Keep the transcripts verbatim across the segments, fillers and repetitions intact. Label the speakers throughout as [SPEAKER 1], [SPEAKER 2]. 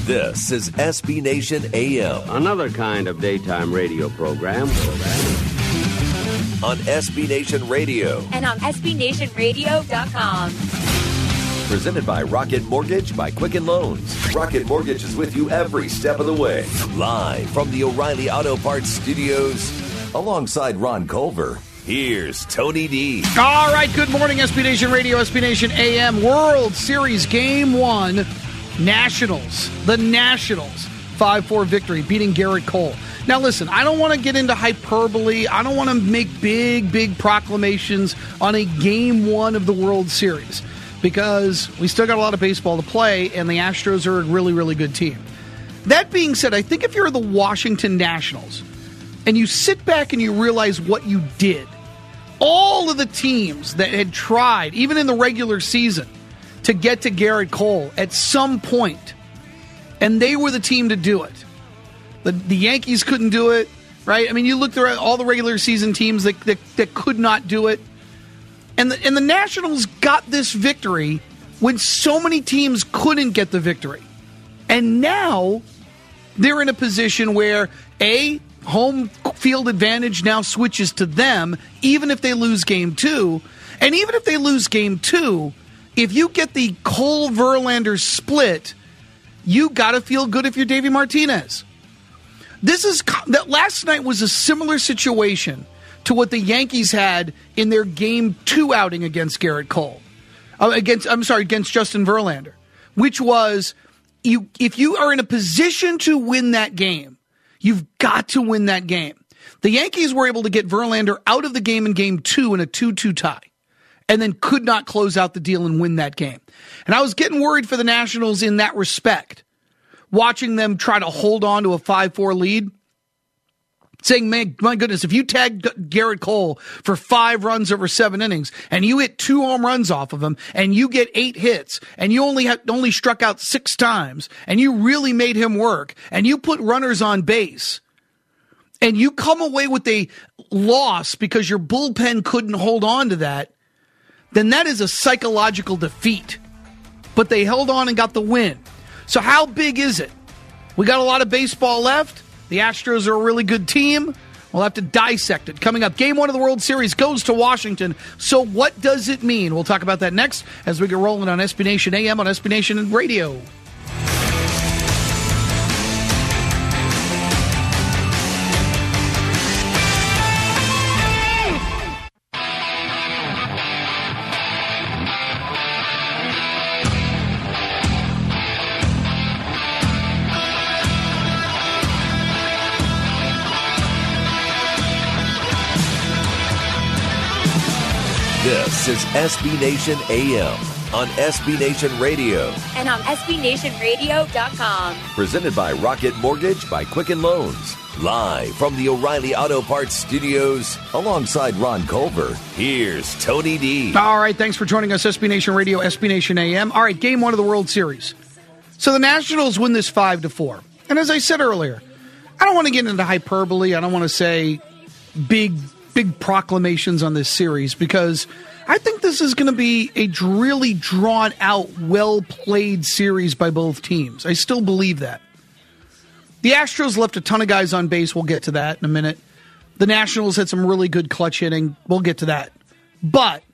[SPEAKER 1] This is S B Nation A M.
[SPEAKER 2] Another kind of daytime radio program.
[SPEAKER 1] On S B Nation Radio.
[SPEAKER 3] And on S B Nation Radio dot com.
[SPEAKER 1] Presented by Rocket Mortgage by Quicken Loans. Rocket Mortgage is with you every step of the way. Live from the O'Reilly Auto Parts Studios. Alongside Ron Culver. Here's Tony D.
[SPEAKER 4] All right, good morning, S B Nation Radio, S B Nation A M. World Series Game one. Nationals, the Nationals, five four victory, beating Gerrit Cole. Now, listen, I don't want to get into hyperbole. I don't want to make big, big proclamations on a game one of the World Series because we still got a lot of baseball to play, and the Astros are a really, really good team. That being said, I think if you're the Washington Nationals and you sit back and you realize what you did, all of the teams that had tried, even in the regular season, to get to Gerrit Cole at some point, and they were the team to do it. The, the Yankees couldn't do it, right? I mean, you looked at all the regular season teams that, that, that could not do it. And the, and the Nationals got this victory when so many teams couldn't get the victory. And now they're in a position where, A, home field advantage now switches to them, even if they lose game two. And even if they lose game two, if you get the Cole-Verlander split, you got to feel good if you're Davey Martinez. This is that last night was a similar situation to what the Yankees had in their game two outing against Gerrit Cole, uh, against I'm sorry, against Justin Verlander, which was you if you are in a position to win that game, you've got to win that game. The Yankees were able to get Verlander out of the game in game two in a two two tie, and then could not close out the deal and win that game. And I was getting worried for the Nationals in that respect, watching them try to hold on to a five four lead, saying, man, my goodness, if you tag Gerrit Cole for five runs over seven innings and you hit two home runs off of him and you get eight hits and you only have, only struck out six times and you really made him work and you put runners on base and you come away with a loss because your bullpen couldn't hold on to that, then that is a psychological defeat. But they held on and got the win. So how big is it? We got a lot of baseball left. The Astros are a really good team. We'll have to dissect it. Coming up, game one of the World Series goes to Washington. So what does it mean? We'll talk about that next as we get rolling on S B Nation A M on S B Nation Radio.
[SPEAKER 1] This is S B Nation A M on S B Nation Radio.
[SPEAKER 3] And on S B Nation Radio dot com.
[SPEAKER 1] Presented by Rocket Mortgage by Quicken Loans. Live from the O'Reilly Auto Parts Studios. Alongside Ron Culver. Here's Tony D.
[SPEAKER 4] All right, thanks for joining us, S B Nation Radio, S B Nation A M. All right, game one of the World Series. So the Nationals win this five to four. And as I said earlier, I don't want to get into hyperbole. I don't want to say big big proclamations on this series because I think this is going to be a really drawn out, well-played series by both teams. I still believe that. The Astros left a ton of guys on base. We'll get to that in a minute. The Nationals had some really good clutch hitting. We'll get to that. But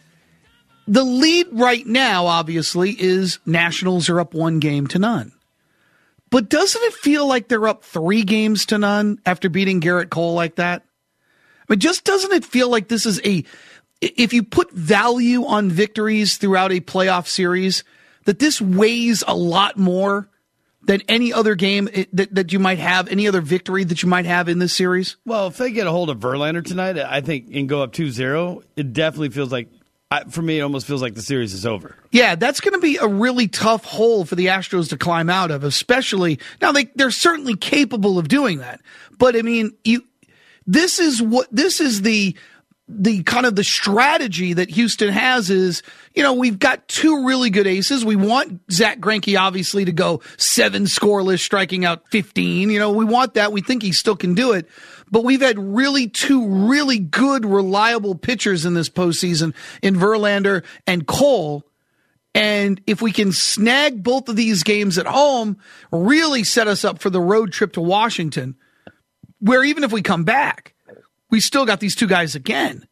[SPEAKER 4] the lead right now, obviously, is Nationals are up one game to none. But doesn't it feel like they're up three games to none after beating Gerrit Cole like that? But just doesn't it feel like this is a, if you put value on victories throughout a playoff series, that this weighs a lot more than any other game that, that you might have, any other victory that you might have in this series?
[SPEAKER 5] Well, if they get a hold of Verlander tonight, I think, and go up two zero, it definitely feels like, for me, it almost feels like the series is over.
[SPEAKER 4] Yeah, that's going to be a really tough hole for the Astros to climb out of, especially, now they, they're certainly capable of doing that. But, I mean, you... This is what this is the the kind of the strategy that Houston has is, you know, we've got two really good aces. We want Zach Greinke obviously to go seven scoreless, striking out fifteen. You know, we want that. We think he still can do it. But we've had really two really good, reliable pitchers in this postseason in Verlander and Cole. And if we can snag both of these games at home, really set us up for the road trip to Washington, where even if we come back, we still got these two guys again.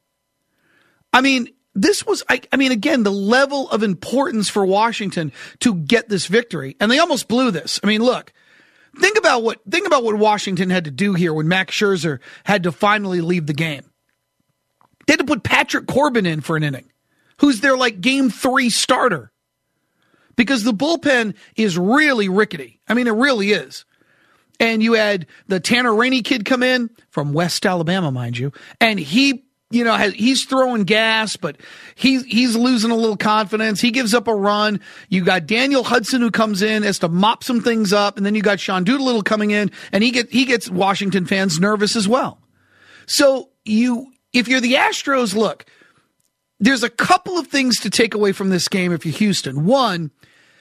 [SPEAKER 4] I mean, this was, I, I mean, again, the level of importance for Washington to get this victory. And they almost blew this. I mean, look, think about what, think about what Washington had to do here when Max Scherzer had to finally leave the game. They had to put Patrick Corbin in for an inning, who's their like game three starter, because the bullpen is really rickety. I mean, it really is. And you had the Tanner Rainey kid come in from West Alabama, mind you, and he, you know, has, he's throwing gas, but he's he's losing a little confidence. He gives up a run. You got Daniel Hudson who comes in, has to mop some things up, and then you got Sean Doolittle coming in, and he get he gets Washington fans nervous as well. So you, if you're the Astros, look, there's a couple of things to take away from this game if you're Houston. One,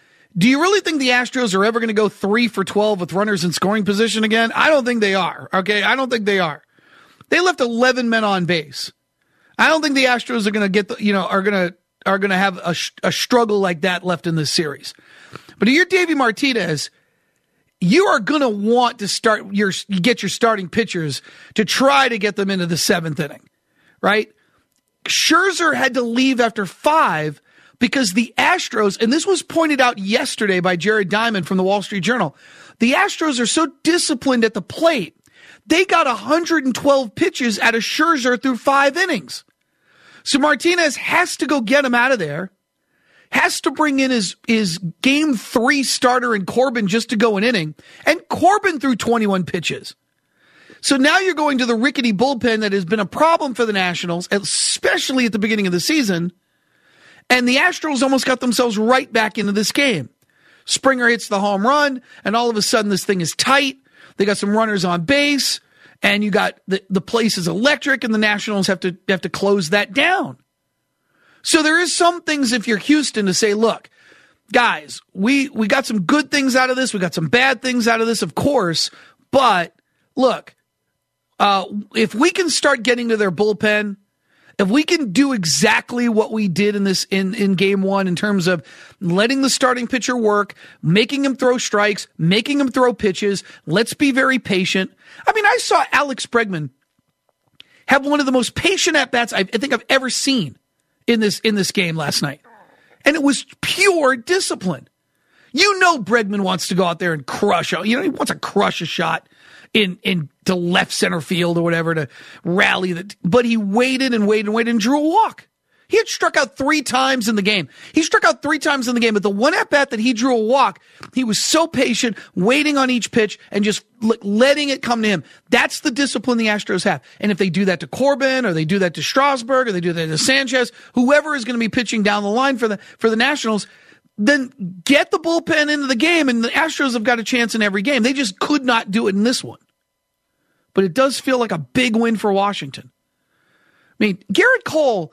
[SPEAKER 4] do you really think the Astros are ever going to go three for twelve with runners in scoring position again? I don't think they are. Okay, I don't think they are. They left eleven men on base. I don't think the Astros are going to get the, you know, are going to are going to have a, a struggle like that left in this series. But if you're Davey Martinez, you are going to want to start your get your starting pitchers to try to get them into the seventh inning, right? Scherzer had to leave after five because the Astros, and this was pointed out yesterday by Jared Diamond from the Wall Street Journal, the Astros are so disciplined at the plate, they got one hundred twelve pitches out of Scherzer through five innings. So Martinez has to go get him out of there, has to bring in his, his game three starter in Corbin just to go an inning, and Corbin threw twenty-one pitches. So now you're going to the rickety bullpen that has been a problem for the Nationals, especially at the beginning of the season, and the Astros almost got themselves right back into this game. Springer hits the home run, and all of a sudden this thing is tight. They got some runners on base, and you got the, the place is electric, and the Nationals have to have to close that down. So there is some things if you're Houston to say, look, guys, we, we got some good things out of this. We got some bad things out of this, of course. But look, uh, if we can start getting to their bullpen, if we can do exactly what we did in this in, in game one in terms of letting the starting pitcher work, making him throw strikes, making him throw pitches, let's be very patient. I mean, I saw Alex Bregman have one of the most patient at-bats I think I've ever seen in this in this game last night. And it was pure discipline. You know Bregman wants to go out there and crush. You know, he wants to crush a shot in in to left center field or whatever to rally that. But he waited and waited and waited and drew a walk. He had struck out three times in the game. He struck out three times in the game, but the one at bat that he drew a walk, he was so patient, waiting on each pitch and just letting it come to him. That's the discipline the Astros have. And if they do that to Corbin, or they do that to Strasburg, or they do that to Sanchez, whoever is going to be pitching down the line for the for the Nationals, then get the bullpen into the game, and the Astros have got a chance in every game. They just could not do it in this one. But it does feel like a big win for Washington. I mean, Garrett Cole,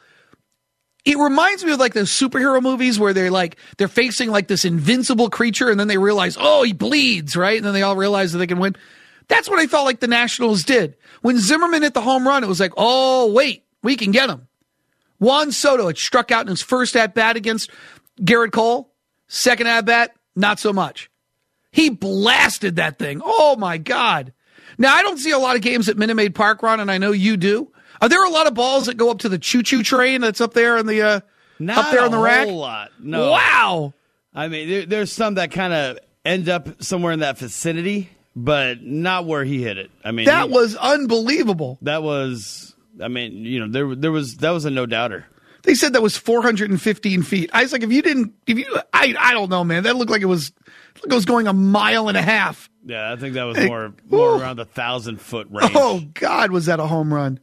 [SPEAKER 4] it reminds me of like those superhero movies where they're like, they're facing like this invincible creature, and then they realize, oh, he bleeds, right? And then they all realize that they can win. That's what I felt like the Nationals did. When Zimmerman hit the home run, it was like, oh, wait, we can get him. Juan Soto had struck out in his first at-bat against Garrett Cole. Second at-bat, not so much. He blasted that thing. Oh, my God. Now, I don't see a lot of games at Minute Maid Park, Ron, and I know you do. Are there a lot of balls that go up to the choo-choo train that's up there in the uh,
[SPEAKER 5] Not
[SPEAKER 4] up there on the rack?
[SPEAKER 5] Not a whole lot. No.
[SPEAKER 4] Wow.
[SPEAKER 5] I mean, there, there's some that kind of end up somewhere in that vicinity, but not where he hit it. I mean,
[SPEAKER 4] that
[SPEAKER 5] he,
[SPEAKER 4] was unbelievable.
[SPEAKER 5] That was, I mean, you know, there there was that was a no doubter.
[SPEAKER 4] They said that was four hundred fifteen feet. I was like, if you didn't, if you, I, I don't know, man. That looked like it was, like it was going a mile and a half.
[SPEAKER 5] Yeah, I think that was more more around the thousand foot range.
[SPEAKER 4] Oh God, was that a home run?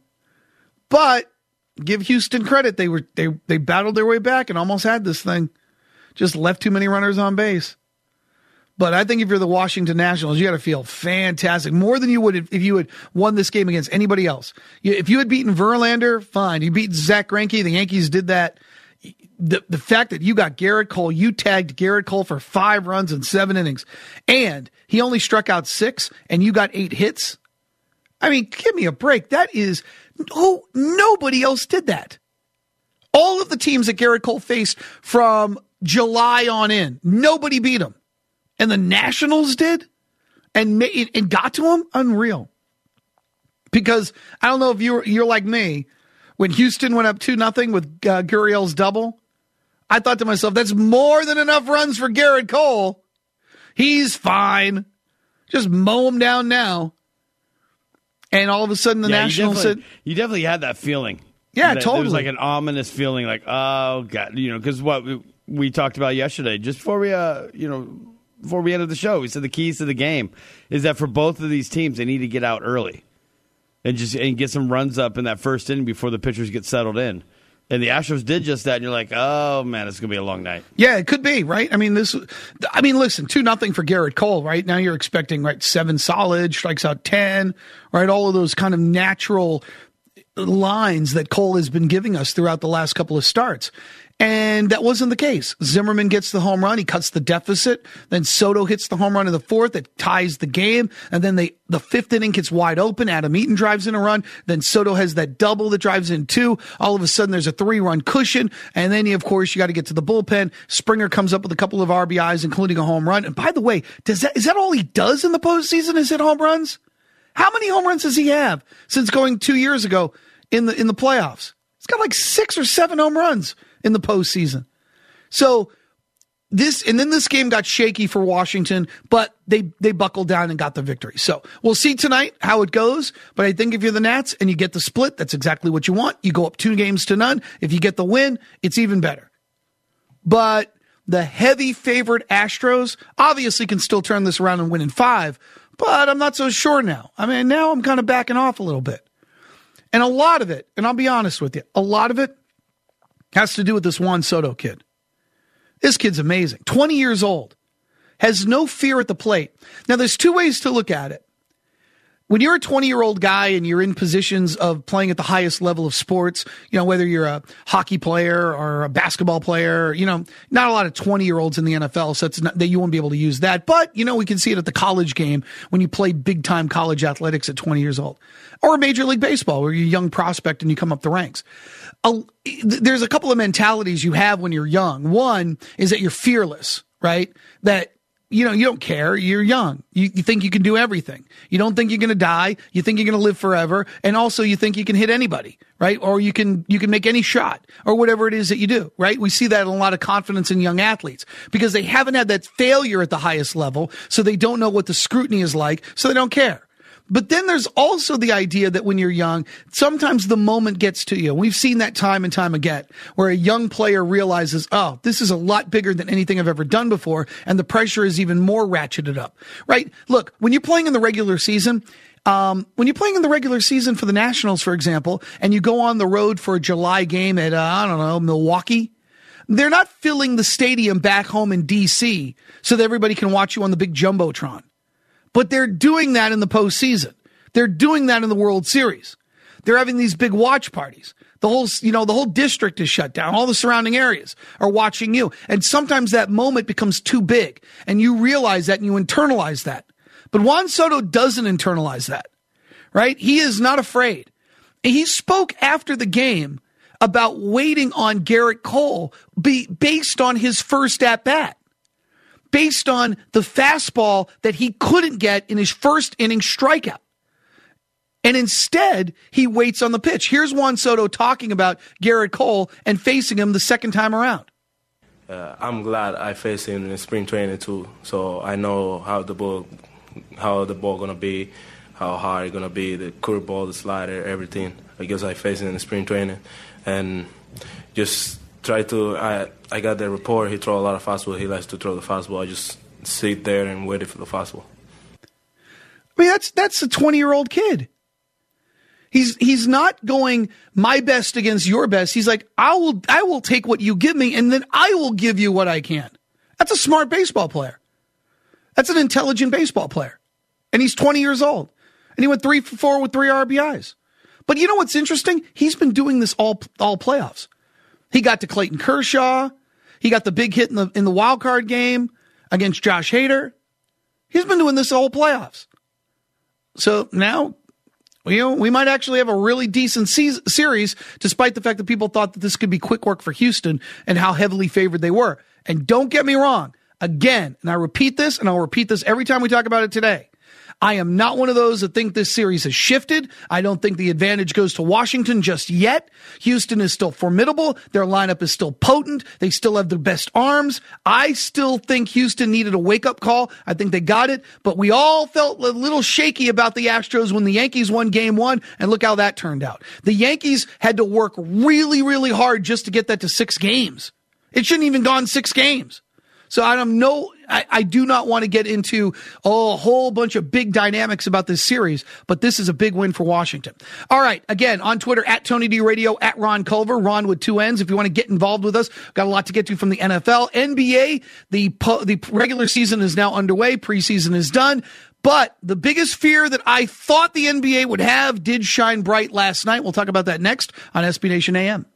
[SPEAKER 4] But give Houston credit; they were they they battled their way back and almost had this thing. Just left too many runners on base. But I think if you're the Washington Nationals, you got to feel fantastic, more than you would if you had won this game against anybody else. If you had beaten Verlander, fine. You beat Zach Greinke. The Yankees did that. The the fact that you got Garrett Cole, you tagged Garrett Cole for five runs in seven innings, and he only struck out six, and you got eight hits. I mean, give me a break. That is, who nobody else did that. All of the teams that Garrett Cole faced from July on in. Nobody beat them. And the Nationals did and, made, and got to them? Unreal. Because I don't know if you're, you're like me. When Houston went up two nothing with uh, Gurriel's double, I thought to myself, that's more than enough runs for Garrett Cole. He's fine. Just mow him down now. And all of a sudden the
[SPEAKER 5] yeah,
[SPEAKER 4] Nationals
[SPEAKER 5] you
[SPEAKER 4] said...
[SPEAKER 5] You definitely had that feeling.
[SPEAKER 4] Yeah,
[SPEAKER 5] that,
[SPEAKER 4] totally.
[SPEAKER 5] It was like an ominous feeling, like, oh, God. You know, because what we, we talked about yesterday, just before we, uh, you know, before we ended the show, we said the keys to the game is that for both of these teams, they need to get out early and just and get some runs up in that first inning before the pitchers get settled in. And the Astros did just that, and you're like, oh, man, it's going to be a long night.
[SPEAKER 4] Yeah, it could be, right? I mean, this. I mean, listen, two nothing for Garrett Cole, right? Now you're expecting, right, seven solid, strikes out ten, right? All of those kind of natural lines that Cole has been giving us throughout the last couple of starts. And that wasn't the case. Zimmerman gets the home run. He cuts the deficit. Then Soto hits the home run in the fourth that ties the game. And then they, the fifth inning gets wide open. Adam Eaton drives in a run. Then Soto has that double that drives in two. All of a sudden there's a three-run cushion. And then, of course, you got to get to the bullpen. Springer comes up with a couple of R B Is, including a home run. And by the way, does that, is that all he does in the postseason is hit home runs? How many home runs does he have since going two years ago in the, in the playoffs? He's got like six or seven home runs in the postseason. So this, and then this game got shaky for Washington, but they, they buckled down and got the victory. So we'll see tonight how it goes. But I think if you're the Nats and you get the split, that's exactly what you want. You go up two games to none. If you get the win, it's even better. But the heavy favorite Astros obviously can still turn this around and win in five, but I'm not so sure now. I mean, now I'm kind of backing off a little bit. And a lot of it, and I'll be honest with you, a lot of it has to do with this Juan Soto kid. This kid's amazing. twenty years old. Has no fear at the plate. Now, there's two ways to look at it. When you're a twenty-year-old guy and you're in positions of playing at the highest level of sports, you know, whether you're a hockey player or a basketball player, you know, not a lot of twenty-year-olds in the N F L, so it's not, that you won't be able to use that. But, you know, we can see it at the college game when you play big-time college athletics at twenty years old. Or Major League Baseball, where you're a young prospect and you come up the ranks. A, there's a couple of mentalities you have when you're young. One is that you're fearless, right? That, you know, you don't care. You're young. You, you think you can do everything. You don't think you're going to die. You think you're going to live forever. And also you think you can hit anybody, right? Or you can, you can make any shot or whatever it is that you do, right? We see that in a lot of confidence in young athletes because they haven't had that failure at the highest level. So they don't know what the scrutiny is like. So they don't care. But then there's also the idea that when you're young, sometimes the moment gets to you. We've seen that time and time again, where a young player realizes, oh, this is a lot bigger than anything I've ever done before, and the pressure is even more ratcheted up, right? Look, when you're playing in the regular season, um, when you're playing in the regular season for the Nationals, for example, and you go on the road for a July game at, uh, I don't know, Milwaukee, they're not filling the stadium back home in D C so that everybody can watch you on the big Jumbotron. But they're doing that in the postseason. They're doing that in the World Series. They're having these big watch parties. The whole, you know, the whole district is shut down. All the surrounding areas are watching you. And sometimes that moment becomes too big. And you realize that and you internalize that. But Juan Soto doesn't internalize that, right? He is not afraid. He spoke after the game about waiting on Garrett Cole be based on his first at-bat. Based on the fastball that he couldn't get in his first inning strikeout. And instead, he waits on the pitch. Here's Juan Soto talking about Garrett Cole and facing him the second time around.
[SPEAKER 6] Uh, I'm glad I faced him in spring training too, so I know how the ball, how the ball gonna be, how hard it's gonna be, the curveball, the slider, everything. Because I faced him in spring training, and just try to. I I got the report. He throw a lot of fastball. He likes to throw the fastball. I just sit there and wait for the fastball.
[SPEAKER 4] I mean, that's that's a twenty-year-old kid. He's he's not going my best against your best. He's like, I will I will take what you give me, and then I will give you what I can. That's a smart baseball player. That's an intelligent baseball player. And he's twenty years old. And he went three for four with three R B Is. But you know what's interesting? He's been doing this all all playoffs. He got to Clayton Kershaw. He got the big hit in the in the wild card game against Josh Hader. He's been doing this all playoffs. So now You know, we might actually have a really decent se- series, despite the fact that people thought that this could be quick work for Houston and how heavily favored they were. And don't get me wrong, again, and I repeat this, and I'll repeat this every time we talk about it today. I am not one of those that think this series has shifted. I don't think the advantage goes to Washington just yet. Houston is still formidable. Their lineup is still potent. They still have the best arms. I still think Houston needed a wake-up call. I think they got it, but we all felt a little shaky about the Astros when the Yankees won game one, and look how that turned out. The Yankees had to work really, really hard just to get that to six games. It shouldn't even gone six games. So I don't know. I, I do not want to get into oh, a whole bunch of big dynamics about this series, but this is a big win for Washington. All right. Again, on Twitter, at Tony D Radio, at Ron Culver, Ron with two N's. If you want to get involved with us, got a lot to get to from the N F L. N B A, the, po- the regular season is now underway. Preseason is done. But the biggest fear that I thought the N B A would have did shine bright last night. We'll talk about that next on S B Nation A M.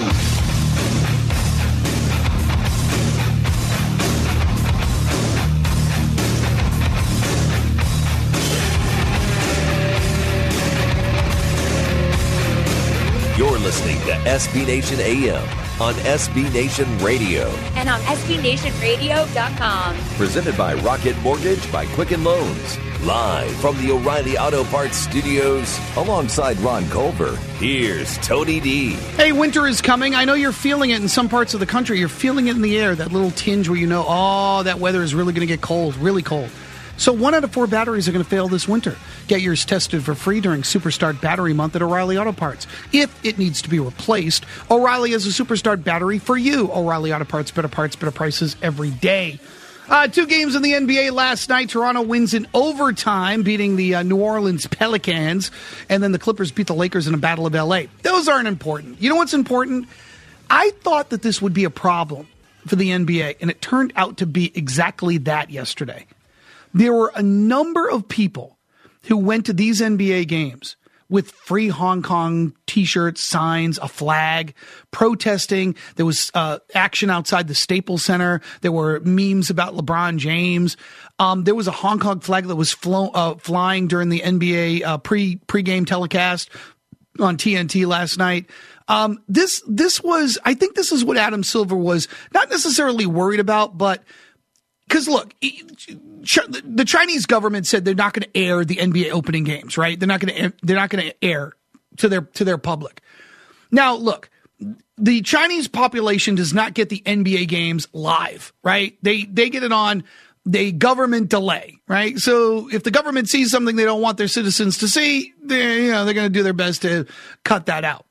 [SPEAKER 1] You're listening to S B Nation A M on S B Nation Radio.
[SPEAKER 3] And on S B Nation Radio dot com.
[SPEAKER 1] Presented by Rocket Mortgage by Quicken Loans. Live from the O'Reilly Auto Parts Studios alongside Ron Culver. Here's Tony D.
[SPEAKER 4] Hey, winter is coming. I know you're feeling it in some parts of the country. You're feeling it in the air, that little tinge where you know, oh, that weather is really going to get cold, really cold. So one out of four batteries are going to fail this winter. Get yours tested for free during Superstart Battery Month at O'Reilly Auto Parts. If it needs to be replaced, O'Reilly has a Superstart battery for you. O'Reilly Auto Parts, better parts, better prices every day. Uh, two games in the N B A last night. Toronto wins in overtime, beating the uh, New Orleans Pelicans. And then the Clippers beat the Lakers in a Battle of L A. Those aren't important. You know what's important? I thought that this would be a problem for the N B A, and it turned out to be exactly that yesterday. There were a number of people who went to these N B A games with free Hong Kong T-shirts, signs, a flag, protesting. There was uh, action outside the Staples Center. There were memes about LeBron James. Um, there was a Hong Kong flag that was flo- uh, flying during the N B A uh, pre pre-game telecast on T N T last night. Um, this this was, I think this is what Adam Silver was not necessarily worried about, but because look, the Chinese government said they're not going to air the N B A opening games, right? They're not going to they're not going to air to their to their public. Now, look, the Chinese population does not get the N B A games live, right? They they get it on the government delay, right? So if the government sees something they don't want their citizens to see, they you know they're going to do their best to cut that out.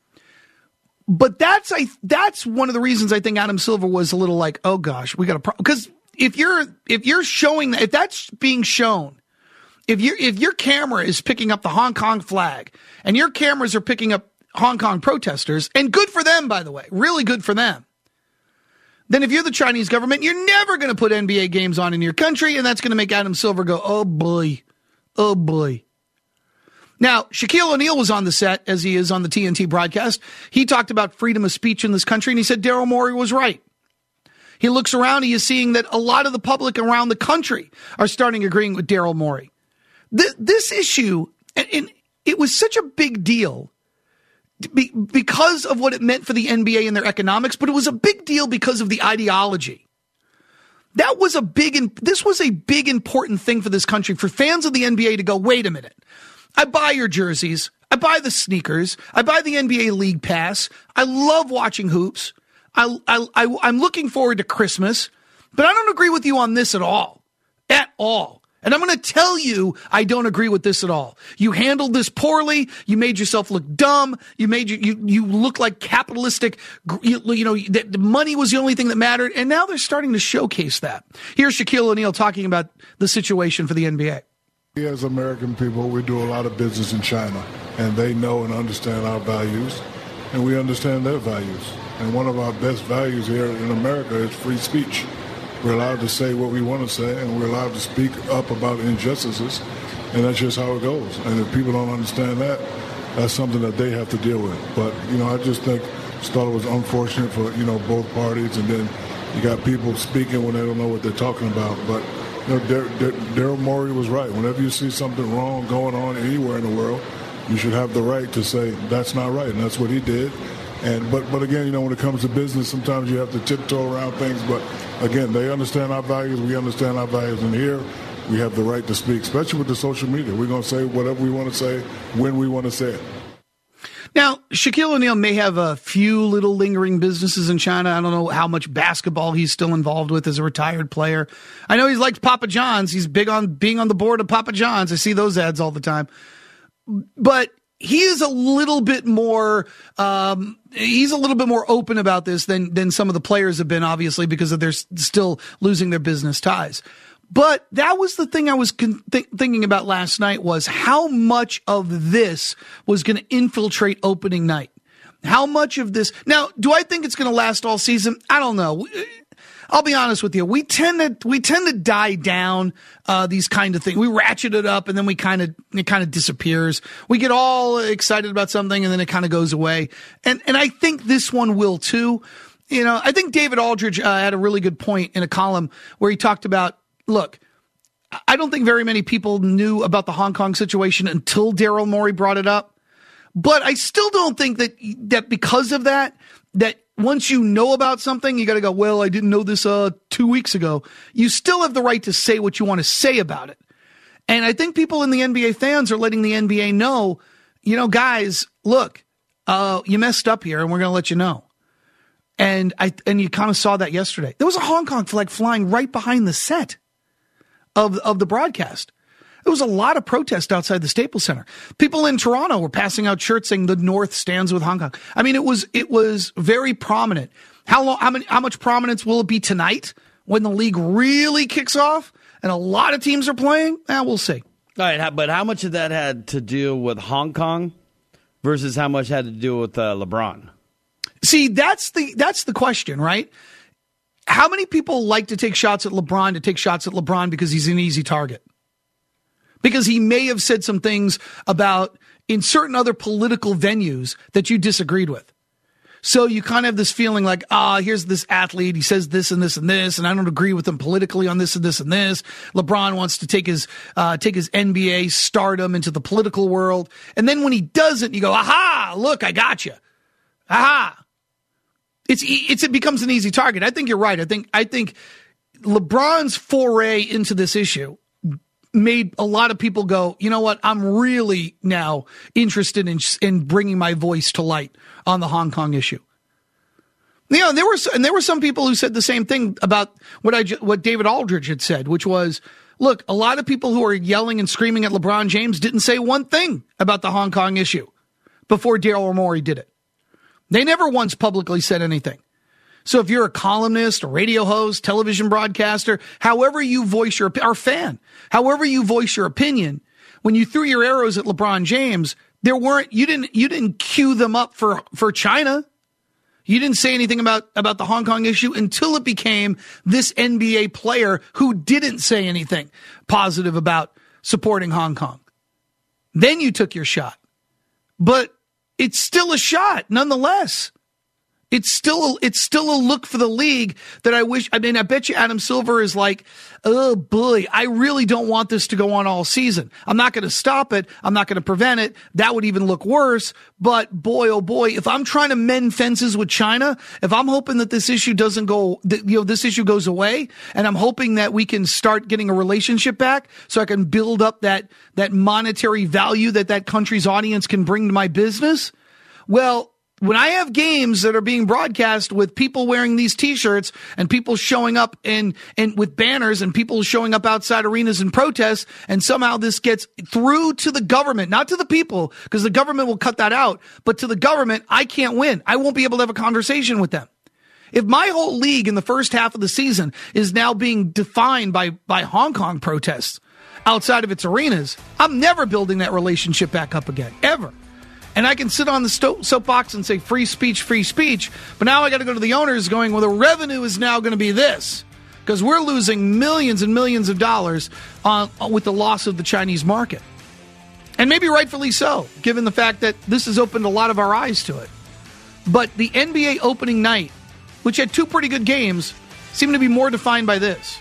[SPEAKER 4] But that's I that's one of the reasons I think Adam Silver was a little like, oh gosh, we got a problem because. If you're if you're showing that if that's being shown, if you if your camera is picking up the Hong Kong flag and your cameras are picking up Hong Kong protesters, and good for them, by the way, really good for them, then if you're the Chinese government, you're never going to put N B A games on in your country, and that's going to make Adam Silver go, oh boy, oh boy. Now, Shaquille O'Neal was on the set, as he is on the T N T broadcast. He talked about freedom of speech in this country, and he said Daryl Morey was right. He looks around, he is seeing that a lot of the public around the country are starting agreeing with Daryl Morey. This, this issue, and, and it was such a big deal be, because of what it meant for the N B A and their economics, but it was a big deal because of the ideology. That was a big, this was a big important thing for this country, for fans of the N B A to go, wait a minute, I buy your jerseys, I buy the sneakers, I buy the N B A League Pass, I love watching hoops. I, I, I, I'm looking forward to Christmas, but I don't agree with you on this at all. At all. And I'm going to tell you I don't agree with this at all. You handled this poorly. You made yourself look dumb. You made you you, you look like capitalistic. You, you know, the, the money was the only thing that mattered. And now they're starting to showcase that. Here's Shaquille O'Neal talking about the situation for the N B A.
[SPEAKER 7] We as American people, we do a lot of business in China, and they know and understand our values, and we understand their values. And one of our best values here in America is free speech. We're allowed to say what we want to say, and we're allowed to speak up about injustices, and that's just how it goes. And if people don't understand that, that's something that they have to deal with. But, you know, I just think just thought it was unfortunate for, you know, both parties, and then you got people speaking when they don't know what they're talking about. But, you know, Daryl Morey was right. Whenever you see something wrong going on anywhere in the world, You should have the right to say that's not right, and that's what he did. And but but again, you know, when it comes to business, sometimes you have to tiptoe around things. But again, they understand our values. We understand our values, and here we have the right to speak, especially with the social media. We're going to say whatever we want to say when we want to say it.
[SPEAKER 4] Now, Shaquille O'Neal may have a few little lingering businesses in China. I don't know how much basketball he's still involved with as a retired player. I know he's liked Papa John's. He's big on being on the board of Papa John's. I see those ads all the time. But he is a little bit more um, he's a little bit more open about this than than some of the players have been, obviously, because of they're still losing their business ties. But that was the thing I was con- th- thinking about last night, was how much of this was going to infiltrate opening night. How much of this? Now, do I think it's going to last all season? I don't know. I'll be honest with you. We tend to we tend to die down uh, these kind of things. We ratchet it up, and then we kind of it kind of disappears. We get all excited about something, and then it kind of goes away. And and I think this one will too. You know, I think David Aldridge uh, had a really good point in a column where he talked about, look, I don't think very many people knew about the Hong Kong situation until Daryl Morey brought it up. But I still don't think that that because of that, that once you know about something, you got to go, well, I didn't know this uh, two weeks ago. You still have the right to say what you want to say about it. And I think people in the N B A, fans are letting the N B A know, you know, guys, look, uh, you messed up here and we're going to let you know. And I and you kind of saw that yesterday. There was a Hong Kong flag flying right behind the set of of the broadcast. There was a lot of protest outside the Staples Center. People in Toronto were passing out shirts saying the North stands with Hong Kong. I mean, it was it was very prominent. How long? How many? How much prominence will it be tonight when the league really kicks off and a lot of teams are playing? Eh, we'll see.
[SPEAKER 5] All right, but how much of that had to do with Hong Kong versus how much had to do with uh, LeBron?
[SPEAKER 4] See, that's the that's the question, right? How many people like to take shots at LeBron to take shots at LeBron because he's an easy target? Because he may have said some things about in certain other political venues that you disagreed with. So you kind of have this feeling like, ah, oh, here's this athlete. He says this and this and this, and I don't agree with him politically on this and this and this. LeBron wants to take his uh, take his N B A stardom into the political world. And then when he doesn't, you go, aha, look, I got you. Aha. It's, it's, it becomes an easy target. I think you're right. I think, I think LeBron's foray into this issue made a lot of people go, you know what? I'm really now interested in in bringing my voice to light on the Hong Kong issue. You know, there were and there were some people who said the same thing about what I what David Aldridge had said, which was, look, a lot of people who are yelling and screaming at LeBron James didn't say one thing about the Hong Kong issue before Daryl Morey did it. They never once publicly said anything. So if you're a columnist, a radio host, television broadcaster, however you voice your, or fan, however you voice your opinion, when you threw your arrows at LeBron James, there weren't, you didn't, you didn't cue them up for, for China. You didn't say anything about, about the Hong Kong issue until it became this N B A player who didn't say anything positive about supporting Hong Kong. Then you took your shot. But it's still a shot, nonetheless. It's still it's still a look for the league that I wish. I mean, I bet you Adam Silver is like, oh boy, I really don't want this to go on all season. I'm not going to stop it. I'm not going to prevent it. That would even look worse. But boy, oh boy, if I'm trying to mend fences with China, if I'm hoping that this issue doesn't go, that, you know, this issue goes away, and I'm hoping that we can start getting a relationship back, so I can build up that that monetary value that that country's audience can bring to my business. Well, when I have games that are being broadcast with people wearing these T-shirts and people showing up in, in with banners and people showing up outside arenas and protests, and somehow this gets through to the government, not to the people, because the government will cut that out, but to the government, I can't win. I won't be able to have a conversation with them. If my whole league in the first half of the season is now being defined by, by Hong Kong protests outside of its arenas, I'm never building that relationship back up again, ever. And I can sit on the sto- soapbox and say free speech, free speech. But now I got to go to the owners going, well, the revenue is now going to be this. Because we're losing millions and millions of dollars on, with the loss of the Chinese market. And maybe rightfully so, given the fact that this has opened a lot of our eyes to it. But the N B A opening night, which had two pretty good games, seemed to be more defined by this.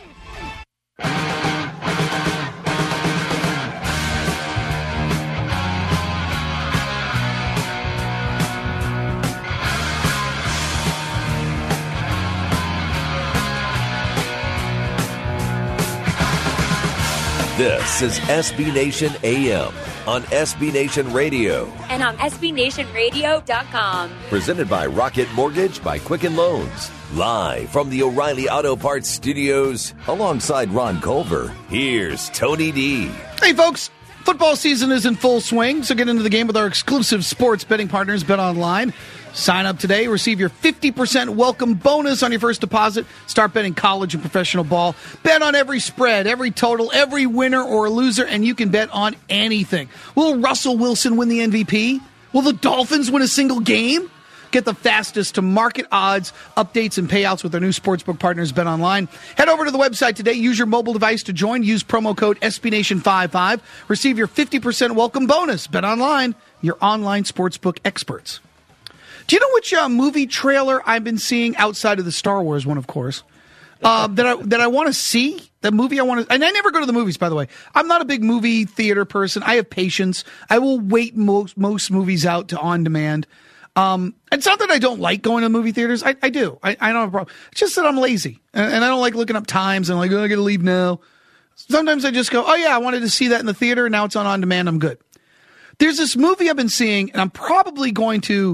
[SPEAKER 1] This is S B Nation A M on S B Nation Radio.
[SPEAKER 3] And on S B Nation Radio dot com.
[SPEAKER 1] Presented by Rocket Mortgage by Quicken Loans. Live from the O'Reilly Auto Parts Studios, alongside Ron Culver, here's Tony D.
[SPEAKER 4] Hey, folks. Football season is in full swing, so get into the game with our exclusive sports betting partners, BetOnline. Sign up today, receive your fifty percent welcome bonus on your first deposit. Start betting college and professional ball. Bet on every spread, every total, every winner or loser, and you can bet on anything. Will Russell Wilson win the M V P? Will the Dolphins win a single game? Get the fastest to market odds, updates, and payouts with our new sportsbook partners, BetOnline. Head over to the website today. Use your mobile device to join. Use promo code S B Nation fifty-five. Receive your fifty percent welcome bonus. BetOnline, your online sportsbook experts. Do you know which uh, movie trailer I've been seeing outside of the Star Wars one, of course, uh, that I that I want to see? The movie I want to, and I never go to the movies, by the way. I'm not a big movie theater person. I have patience. I will wait most most movies out to on demand. Um, it's not that I don't like going to movie theaters. I, I do. I, I don't have a problem. It's just that I'm lazy, and, and I don't like looking up times and like, oh, I got to leave now. Sometimes I just go, oh yeah, I wanted to see that in the theater, and now it's on on demand. I'm good. There's this movie I've been seeing, and I'm probably going to.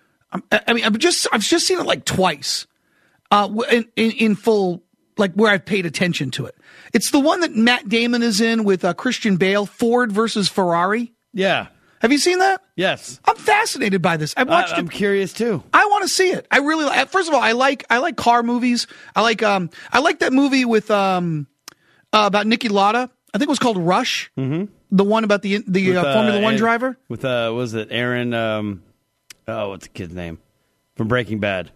[SPEAKER 4] I mean, I've just I've just seen it like twice, uh, in, in in full, like where I've paid attention to it. It's the one that Matt Damon is in with uh, Christian Bale, Ford versus Ferrari.
[SPEAKER 5] Yeah.
[SPEAKER 4] Have you seen that?
[SPEAKER 5] Yes.
[SPEAKER 4] I'm fascinated by this. I watched
[SPEAKER 5] uh, I'm
[SPEAKER 4] it.
[SPEAKER 5] curious too.
[SPEAKER 4] I want to see it. I really like. First of all, I like I like car movies. I like um I like that movie with um uh, about Niki Lauda. I think it was called Rush. Mm-hmm. The one about the the
[SPEAKER 5] with,
[SPEAKER 4] uh, Formula
[SPEAKER 5] uh,
[SPEAKER 4] One
[SPEAKER 5] Aaron,
[SPEAKER 4] driver.
[SPEAKER 5] With uh, was it Aaron? Um, oh, what's the kid's name from Breaking Bad?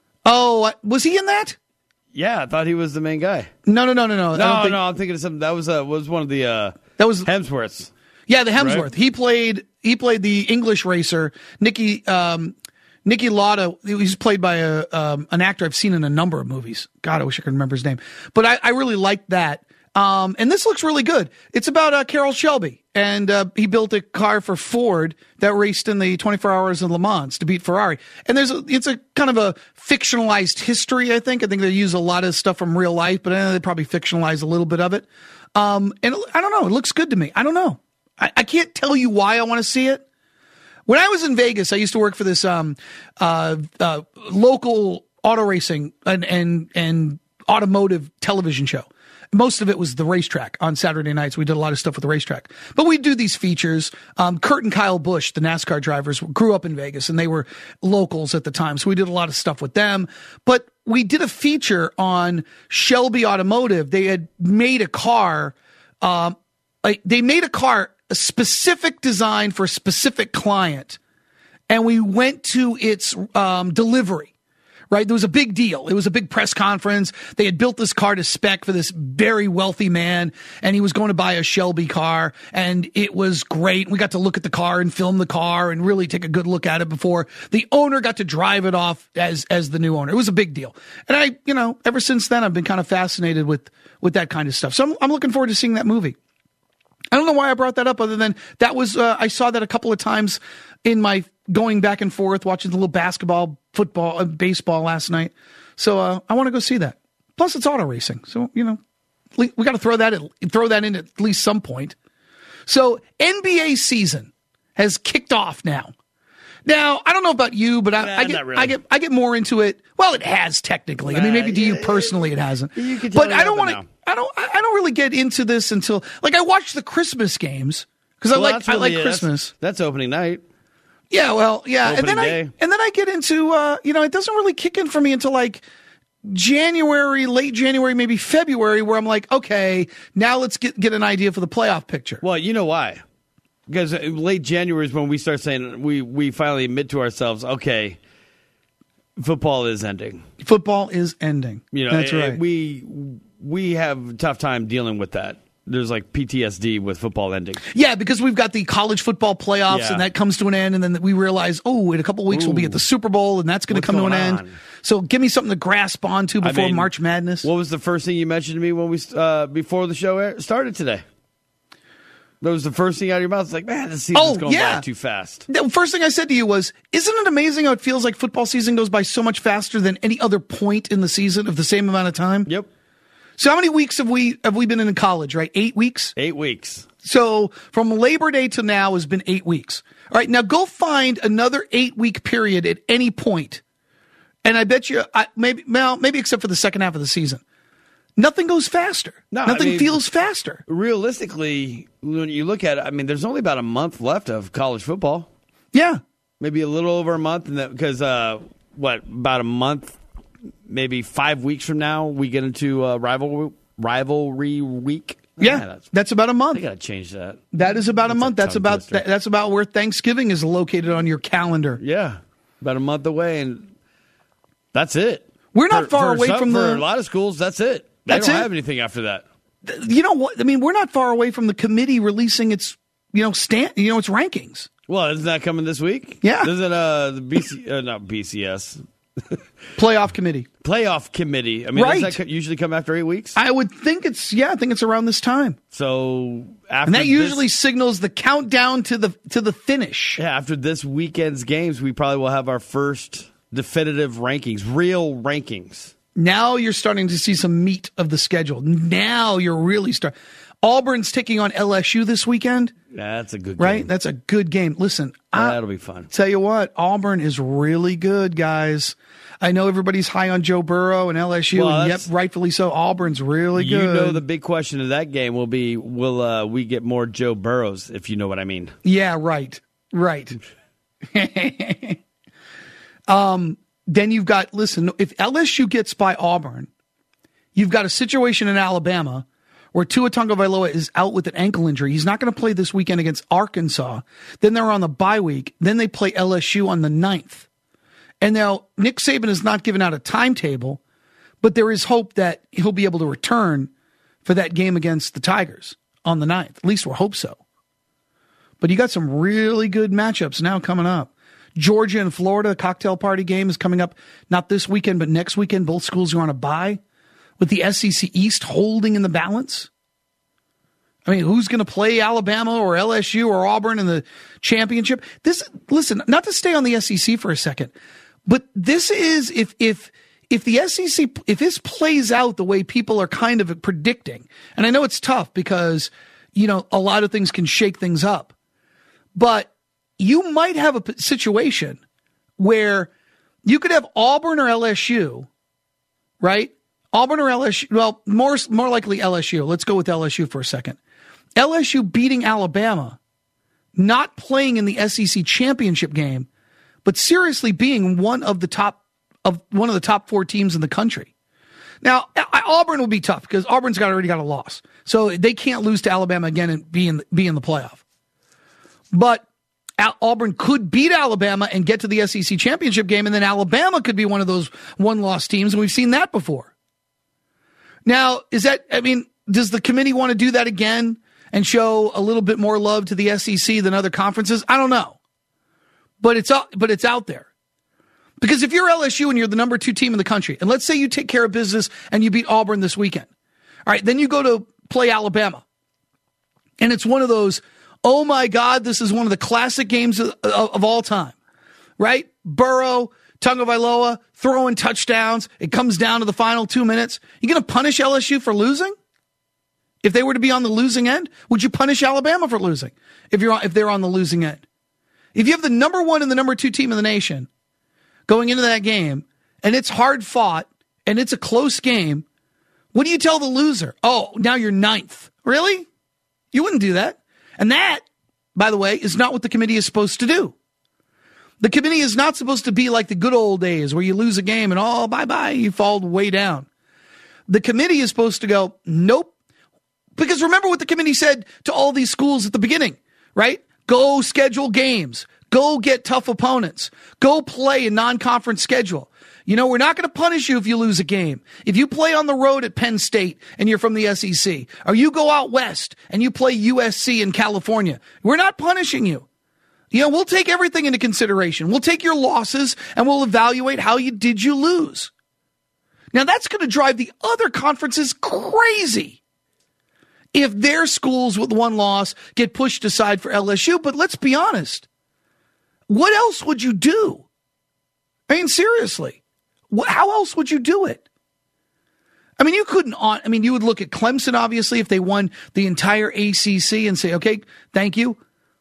[SPEAKER 4] Oh, was he in that?
[SPEAKER 5] Yeah, I thought he was the main guy.
[SPEAKER 4] No, no, no, no, no.
[SPEAKER 5] No,
[SPEAKER 4] think...
[SPEAKER 5] no. I'm thinking of something. That was uh, was one of the uh,
[SPEAKER 4] that was
[SPEAKER 5] Hemsworths.
[SPEAKER 4] Yeah, the Hemsworth.
[SPEAKER 5] Right?
[SPEAKER 4] He played he played the English racer, Niki um, Niki Lauda. He's played by a um, an actor I've seen in a number of movies. God, I wish I could remember his name. But I, I really liked that. Um, and this looks really good. It's about uh, Carroll Shelby, and uh, he built a car for Ford that raced in the twenty-four Hours of Le Mans to beat Ferrari. And there's a, it's a kind of a fictionalized history. I think I think they use a lot of stuff from real life, but uh, they probably fictionalize a little bit of it. Um, and I don't know. It looks good to me. I don't know. I, I can't tell you why I want to see it. When I was in Vegas, I used to work for this um, uh, uh, local auto racing and, and and automotive television show. Most of it was the racetrack on Saturday nights. We did a lot of stuff with the racetrack. But we do these features. Um, Kurt and Kyle Busch, the NASCAR drivers, grew up in Vegas, and they were locals at the time. So we did a lot of stuff with them. But we did a feature on Shelby Automotive. They had made a car. Um, like they made a car, a specific design for a specific client. And we went to its um, delivery. Right. There was a big deal. It was a big press conference. They had built this car to spec for this very wealthy man, and he was going to buy a Shelby car, and it was great. We got to look at the car and film the car and really take a good look at it before the owner got to drive it off as, as the new owner. It was a big deal. And I, you know, ever since then, I've been kind of fascinated with, with that kind of stuff. So I'm, I'm looking forward to seeing that movie. I don't know why I brought that up other than that was, uh, I saw that a couple of times in my going back and forth, watching the little basketball, football, uh, baseball last night. So uh, I want to go see that. Plus, it's auto racing. So, you know, we got to throw that in, throw that in at least some point. So N B A season has kicked off now. Now, I don't know about you, but I,
[SPEAKER 5] nah,
[SPEAKER 4] I get
[SPEAKER 5] really.
[SPEAKER 4] I get I get more into it. Well, it has technically. Nah, I mean, maybe to yeah, you personally it hasn't.
[SPEAKER 5] You can
[SPEAKER 4] but I don't want to I don't I don't really get into this until like I watch the Christmas games because
[SPEAKER 5] well,
[SPEAKER 4] I like
[SPEAKER 5] really,
[SPEAKER 4] I like
[SPEAKER 5] yeah,
[SPEAKER 4] Christmas.
[SPEAKER 5] That's, that's opening night.
[SPEAKER 4] Yeah, well, yeah,
[SPEAKER 5] Opening
[SPEAKER 4] and then
[SPEAKER 5] day.
[SPEAKER 4] I and then I get into uh, you know, it doesn't really kick in for me until like January, late January, maybe February, where I'm like, okay, now let's get get an idea for the playoff picture.
[SPEAKER 5] Well, you know why? Because late January is when we start saying we we finally admit to ourselves, okay, football is ending.
[SPEAKER 4] Football is ending.
[SPEAKER 5] You know,
[SPEAKER 4] that's
[SPEAKER 5] it,
[SPEAKER 4] right.
[SPEAKER 5] We we have a tough time dealing with that. There's like P T S D with football ending.
[SPEAKER 4] Yeah, because we've got the college football playoffs,
[SPEAKER 5] Yeah.
[SPEAKER 4] and that comes to an end, and then we realize, oh, in a couple of weeks
[SPEAKER 5] Ooh.
[SPEAKER 4] we'll be at the Super Bowl, and that's going to
[SPEAKER 5] What's
[SPEAKER 4] come to an
[SPEAKER 5] going
[SPEAKER 4] end.
[SPEAKER 5] on?
[SPEAKER 4] So give me something to grasp onto before
[SPEAKER 5] I mean,
[SPEAKER 4] March Madness.
[SPEAKER 5] What was the first thing you mentioned to me when we uh, before the show air- started today? That was the first thing out of your mouth. It's like, man, this season's
[SPEAKER 4] Oh,
[SPEAKER 5] going
[SPEAKER 4] yeah.
[SPEAKER 5] by too fast.
[SPEAKER 4] The first thing I said to you was, isn't it amazing how it feels like football season goes by so much faster than any other point in the season of the same amount of time?
[SPEAKER 5] Yep.
[SPEAKER 4] So how many weeks have we have we been in college, right? Eight weeks?
[SPEAKER 5] Eight weeks.
[SPEAKER 4] So from Labor Day to now has been eight weeks. All right, now go find another eight-week period at any point, and I bet you, I, maybe well, maybe except for the second half of the season, nothing goes faster.
[SPEAKER 5] No,
[SPEAKER 4] nothing
[SPEAKER 5] I mean,
[SPEAKER 4] feels faster.
[SPEAKER 5] Realistically, when you look at it, I mean, there's only about a month left of college football.
[SPEAKER 4] Yeah.
[SPEAKER 5] Maybe a little over a month, and because uh, what about a month, maybe five weeks from now, we get into uh, rival rivalry week.
[SPEAKER 4] Yeah,
[SPEAKER 5] yeah that's,
[SPEAKER 4] that's about a month.
[SPEAKER 5] I got to change that.
[SPEAKER 4] That is about
[SPEAKER 5] that's
[SPEAKER 4] a month.
[SPEAKER 5] A
[SPEAKER 4] that's about
[SPEAKER 5] twister.
[SPEAKER 4] that's about where Thanksgiving is located on your calendar.
[SPEAKER 5] Yeah, about a month away, and that's it.
[SPEAKER 4] We're not
[SPEAKER 5] for,
[SPEAKER 4] far
[SPEAKER 5] for
[SPEAKER 4] away
[SPEAKER 5] some,
[SPEAKER 4] from
[SPEAKER 5] for
[SPEAKER 4] the.
[SPEAKER 5] a lot of schools. That's it. They
[SPEAKER 4] That's
[SPEAKER 5] don't
[SPEAKER 4] it.
[SPEAKER 5] have anything after that.
[SPEAKER 4] You know what? I mean, we're not far away from the committee releasing its, you know, stand, you know, its rankings.
[SPEAKER 5] Well, isn't that coming this week?
[SPEAKER 4] Yeah.
[SPEAKER 5] Isn't uh the B C uh, not B C S
[SPEAKER 4] Playoff committee.
[SPEAKER 5] playoff committee? I mean,
[SPEAKER 4] Right.
[SPEAKER 5] does that co- usually come after eight weeks?
[SPEAKER 4] I would think it's yeah. I think it's around this time,
[SPEAKER 5] so after
[SPEAKER 4] and that
[SPEAKER 5] this-
[SPEAKER 4] usually signals the countdown to the to the finish.
[SPEAKER 5] yeah, after this weekend's games, we probably will have our first definitive rankings, real rankings.
[SPEAKER 4] Now you're starting to see some meat of the schedule. Now you're really start. Auburn's taking on L S U this weekend,
[SPEAKER 5] Yeah, that's a good
[SPEAKER 4] right?
[SPEAKER 5] game.
[SPEAKER 4] That's a good game. Listen, I,
[SPEAKER 5] That'll be fun.
[SPEAKER 4] tell you what, Auburn is really good, guys. I know everybody's high on Joe Burrow and L S U,
[SPEAKER 5] Well,
[SPEAKER 4] and yep,
[SPEAKER 5] that's-
[SPEAKER 4] rightfully so. Auburn's really
[SPEAKER 5] You
[SPEAKER 4] good.
[SPEAKER 5] know, the big question of that game will be: Will uh, we get more Joe Burrows? If you know what I mean.
[SPEAKER 4] Yeah, right, right. um, then you've got listen. If L S U gets by Auburn, you've got a situation in Alabama where Tua Tagovailoa is out with an ankle injury. He's not going to play this weekend against Arkansas. Then they're on the bye week. Then they play L S U on the ninth. And now Nick Saban has not given out a timetable, but there is hope that he'll be able to return for that game against the Tigers on the ninth. At least we'll hope so. But you got some really good matchups now coming up. Georgia and Florida, cocktail party game is coming up not this weekend, but next weekend. Both schools are on a bye, with the S E C East holding in the balance. I mean, who's going to play Alabama or L S U or Auburn in the championship? This, listen, not to stay on the S E C for a second, but this is if if if the S E C if this plays out the way people are kind of predicting, and I know it's tough because you know a lot of things can shake things up, but you might have a situation where you could have Auburn or L S U, right? Auburn or L S U, well, more more likely L S U. Let's go with L S U for a second. L S U beating Alabama, not playing in the S E C championship game, but seriously being one of the top of one of the top four teams in the country. Now, Auburn will be tough because Auburn's got already got a loss, so they can't lose to Alabama again and be in be in the playoff. But Auburn could beat Alabama and get to the S E C championship game, and then Alabama could be one of those one-loss teams, and we've seen that before. Now, is that, I mean, does the committee want to do that again and show a little bit more love to the S E C than other conferences? I don't know. But it's out, but it's out there. Because if you're L S U and you're the number two team in the country, and let's say you take care of business and you beat Auburn this weekend, all right, then you go to play Alabama. And it's one of those, oh my God, this is one of the classic games of, of, of all time, right? Burrow, Tagovailoa, throwing touchdowns. It comes down to the final two minutes. You going to punish L S U for losing? If they were to be on the losing end, would you punish Alabama for losing? If you're if they're on the losing end, if you have the number one and the number two team in the nation going into that game, and it's hard fought and it's a close game, what do you tell the loser? Oh, now you're ninth. Really? You wouldn't do that. And that, by the way, is not what the committee is supposed to do. The committee is not supposed to be like the good old days where you lose a game and, oh, bye-bye, you fall way down. The committee is supposed to go, nope. Because remember what the committee said to all these schools at the beginning, right? Go schedule games. Go get tough opponents. Go play a non-conference schedule. You know, we're not going to punish you if you lose a game. If you play on the road at Penn State and you're from the S E C, or you go out west and you play U S C in California, we're not punishing you. You know, we'll take everything into consideration. We'll take your losses and we'll evaluate how you did you lose. Now, that's going to drive the other conferences crazy if their schools with one loss get pushed aside for L S U. But let's be honest. What else would you do? I mean, seriously, how else would you do it? I mean, you couldn't, on, I mean, you would look at Clemson, obviously, if they won the entire A C C and say, okay, thank you.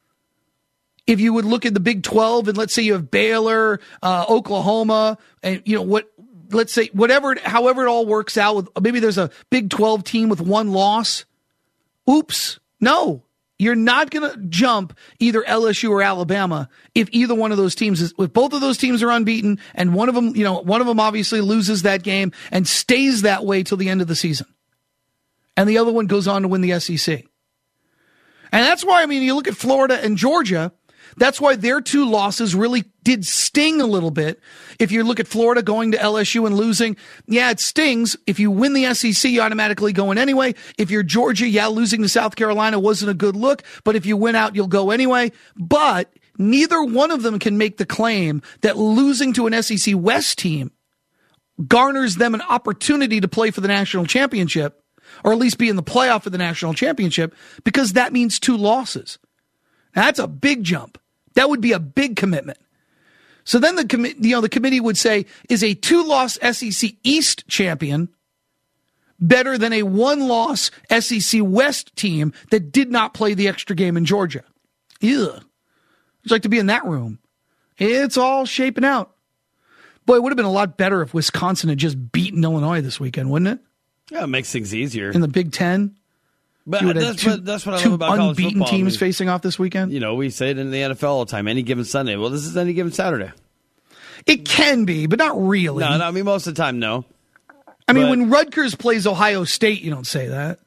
[SPEAKER 4] If you would look at the Big twelve and let's say you have Baylor, uh, Oklahoma, and, you know, what, let's say, whatever, however it all works out with, maybe there's a Big twelve team with one loss. Oops. No. You're not going to jump either L S U or Alabama if either one of those teams is, if both of those teams are unbeaten and one of them, you know, one of them obviously loses that game and stays that way till the end of the season. And the other one goes on to win the S E C. And that's why, I mean, you look at Florida and Georgia, that's why their two losses really did sting a little bit. If you look at Florida going to L S U and losing, yeah, it stings. If you win the S E C, you automatically going anyway. If you're Georgia, yeah, losing to South Carolina wasn't a good look, but if you win out, you'll go anyway. But neither one of them can make the claim that losing to an S E C West team garners them an opportunity to play for the national championship, or at least be in the playoff for the national championship, because that means two losses. Now, that's a big jump. That would be a big commitment. So then the commi- you know the committee would say, is a two-loss S E C East champion better than a one-loss S E C West team that did not play the extra game in Georgia? Ew. I'd like to be in that room. It's all shaping out. Boy, it would have been a lot better if Wisconsin had just beaten Illinois this weekend, wouldn't it?
[SPEAKER 5] Yeah, it makes things easier.
[SPEAKER 4] In the Big Ten?
[SPEAKER 5] But that's,
[SPEAKER 4] two,
[SPEAKER 5] what, that's what I
[SPEAKER 4] two
[SPEAKER 5] love about college
[SPEAKER 4] unbeaten
[SPEAKER 5] football.
[SPEAKER 4] teams
[SPEAKER 5] I mean,
[SPEAKER 4] facing off this weekend.
[SPEAKER 5] You know, we say it in the N F L all the time, any given Sunday. Well, this is any given Saturday.
[SPEAKER 4] It can be, but not really.
[SPEAKER 5] No, no I mean, most of the time, no.
[SPEAKER 4] I mean,
[SPEAKER 5] but
[SPEAKER 4] when Rutgers plays Ohio State, you don't say that.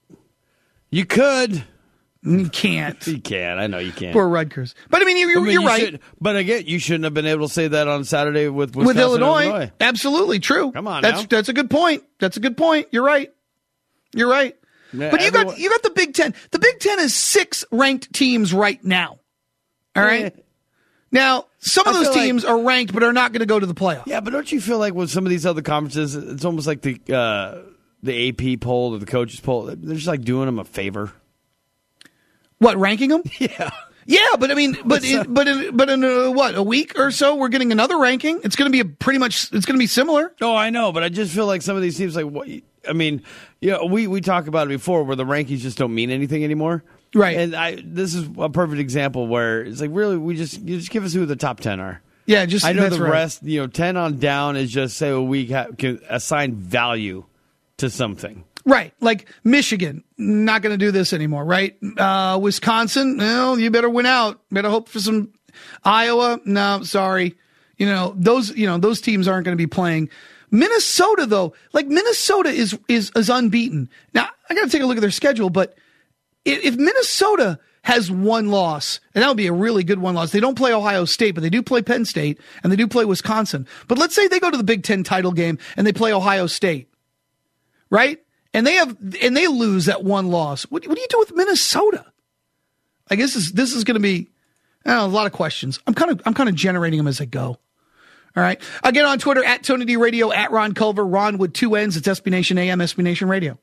[SPEAKER 5] You could.
[SPEAKER 4] You can't.
[SPEAKER 5] You can. I know you can't.
[SPEAKER 4] Poor Rutgers. But, I mean, you're,
[SPEAKER 5] I mean,
[SPEAKER 4] you're
[SPEAKER 5] you
[SPEAKER 4] right.
[SPEAKER 5] Should, but, again, you shouldn't have been able to say that on Saturday with Wisconsin
[SPEAKER 4] with Illinois.
[SPEAKER 5] Illinois.
[SPEAKER 4] Absolutely true.
[SPEAKER 5] Come on
[SPEAKER 4] that's,
[SPEAKER 5] now.
[SPEAKER 4] That's a good point. That's a good point. You're right. You're right.
[SPEAKER 5] Yeah,
[SPEAKER 4] but you
[SPEAKER 5] everyone,
[SPEAKER 4] got you got the Big Ten. The Big Ten is six ranked teams right now. All right?
[SPEAKER 5] Yeah.
[SPEAKER 4] Now, some of
[SPEAKER 5] I
[SPEAKER 4] those
[SPEAKER 5] feel
[SPEAKER 4] teams
[SPEAKER 5] like,
[SPEAKER 4] are ranked but are not going to go to the playoff.
[SPEAKER 5] Yeah, but don't you feel like with some of these other conferences, it's almost like the uh, the A P poll or the coaches poll, they're just like doing them a favor?
[SPEAKER 4] What, ranking them?
[SPEAKER 5] Yeah.
[SPEAKER 4] Yeah, but I mean, but in, but in, but in a, what, a week or so, we're getting another ranking. It's going to be a pretty much, it's going to be similar.
[SPEAKER 5] Oh, I know, but I just feel like some of these teams, like, what, I mean, you know, we we talked about it before, where the rankings just don't mean anything anymore,
[SPEAKER 4] right?
[SPEAKER 5] And I this is a perfect example where it's like, really, we just you just give us who the top ten are.
[SPEAKER 4] Yeah, just
[SPEAKER 5] I know
[SPEAKER 4] that's
[SPEAKER 5] the
[SPEAKER 4] right.
[SPEAKER 5] rest, you know, ten on down is just say well, we ha- can assign value to something.
[SPEAKER 4] Right, like Michigan, not going to do this anymore, right? Uh, Wisconsin, well, you better win out. Better hope for some. Iowa, no, sorry. You know, those, you know, those teams aren't going to be playing. Minnesota, though, like Minnesota is is is unbeaten. Now, I got to take a look at their schedule, but if, if Minnesota has one loss, and that would be a really good one loss. They don't play Ohio State, but they do play Penn State, and they do play Wisconsin. But let's say they go to the Big Ten title game and they play Ohio State, right? And they have and they lose that one loss. What, what do you do with Minnesota? I guess this, this is going to be I don't know, a lot of questions. I'm kind of I'm kind of generating them as I go. All right. Again on Twitter at Tony D Radio, at Ron Culver, Ron with two N's. It's S B Nation A M, S B Nation Radio.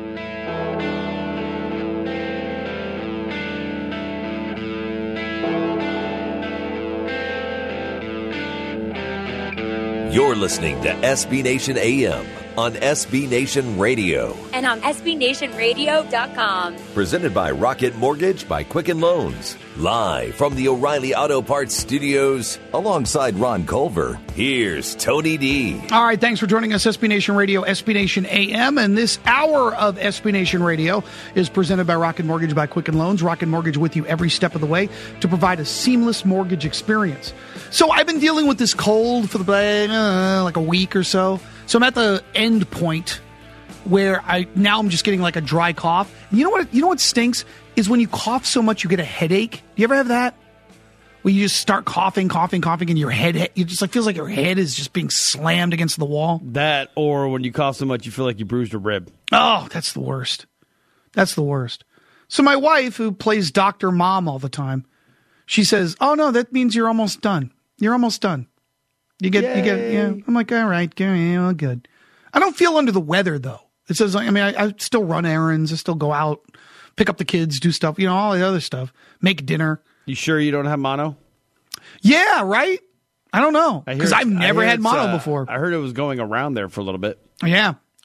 [SPEAKER 1] You're listening to S B Nation A M on S B Nation Radio.
[SPEAKER 3] And on S B Nation Radio dot com.
[SPEAKER 1] Presented by Rocket Mortgage by Quicken Loans. Live from the O'Reilly Auto Parts Studios, alongside Ron Culver, here's Tony D.
[SPEAKER 4] All right, thanks for joining us, S B Nation Radio, S B Nation A M. And this hour of S B Nation Radio is presented by Rocket Mortgage by Quicken Loans. Rocket Mortgage with you every step of the way to provide a seamless mortgage experience. So I've been dealing with this cold for the uh, like a week or so. So I'm at the end point where I now I'm just getting like a dry cough. You know what? You know what stinks is when you cough so much you get a headache. Do you ever have that? Where you just start coughing, coughing, coughing, and your head it just like feels like your head is just being slammed against the wall.
[SPEAKER 5] That, or when you cough so much you feel like you bruised a rib.
[SPEAKER 4] Oh, that's the worst. That's the worst. So my wife, who plays Doctor Mom all the time, she says, "Oh no, that means you're almost done. You're almost done. You get, Yay. you get, yeah." I'm like, all right, yeah, good. I don't feel under the weather though. It says, I mean, I, I still run errands. I still go out, pick up the kids, do stuff, you know, all the other stuff, make dinner.
[SPEAKER 5] You sure you don't have mono?
[SPEAKER 4] Yeah, right? I don't know. Because I've never had mono
[SPEAKER 5] uh,
[SPEAKER 4] before.
[SPEAKER 5] I heard it was going around there for a little bit.
[SPEAKER 4] Yeah.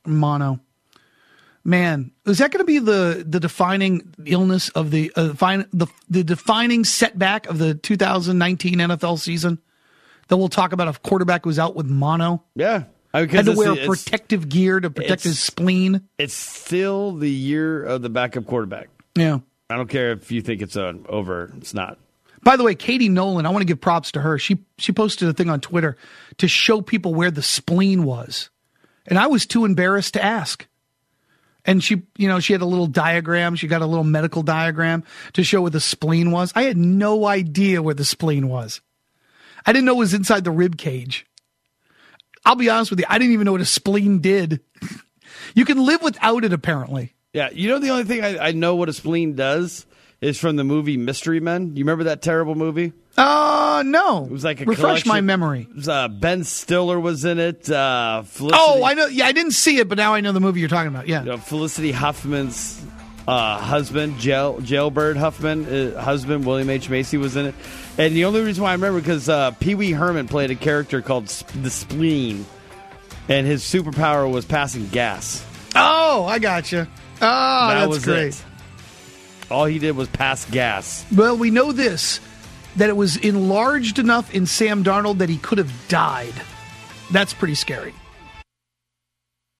[SPEAKER 4] Mono. Man, is that going to be the, the defining illness of the, uh, fine, the the defining setback of the two thousand nineteen N F L season? That we'll talk about a quarterback who's out with mono.
[SPEAKER 5] Yeah. I mean,
[SPEAKER 4] had to wear protective gear to protect his spleen.
[SPEAKER 5] It's still the year of the backup quarterback.
[SPEAKER 4] Yeah.
[SPEAKER 5] I don't care if you think it's uh, over. It's not.
[SPEAKER 4] By the way, Katie Nolan, I want to give props to her. She she posted a thing on Twitter to show people where the spleen was. And I was too embarrassed to ask. And she, you know, she had a little diagram. She got a little medical diagram to show where the spleen was. I had no idea where the spleen was. I didn't know it was inside the rib cage. I'll be honest with you. I didn't even know what a spleen did. You can live without it, apparently.
[SPEAKER 5] Yeah. You know, the only thing I, I know what a spleen does is from the movie Mystery Men. You remember that terrible movie?
[SPEAKER 4] Uh, no.
[SPEAKER 5] It was like a
[SPEAKER 4] Refresh
[SPEAKER 5] collection.
[SPEAKER 4] my memory.
[SPEAKER 5] It was, uh, Ben Stiller was in it. Uh, Felicity,
[SPEAKER 4] oh, I know. Yeah, I didn't see it, but now I know the movie you're talking about. Yeah.
[SPEAKER 5] You know, Felicity Huffman's uh, husband, Jail, Jailbird Huffman, uh, husband, William H. Macy was in it. And the only reason why I remember because uh, Pee Wee Herman played a character called Sp- the Spleen, and his superpower was passing gas.
[SPEAKER 4] Oh, I gotcha. Oh,
[SPEAKER 5] that
[SPEAKER 4] that's
[SPEAKER 5] was
[SPEAKER 4] great.
[SPEAKER 5] It. All he did was pass gas.
[SPEAKER 4] Well, we know this, that it was enlarged enough in Sam Darnold that he could have died. That's pretty scary.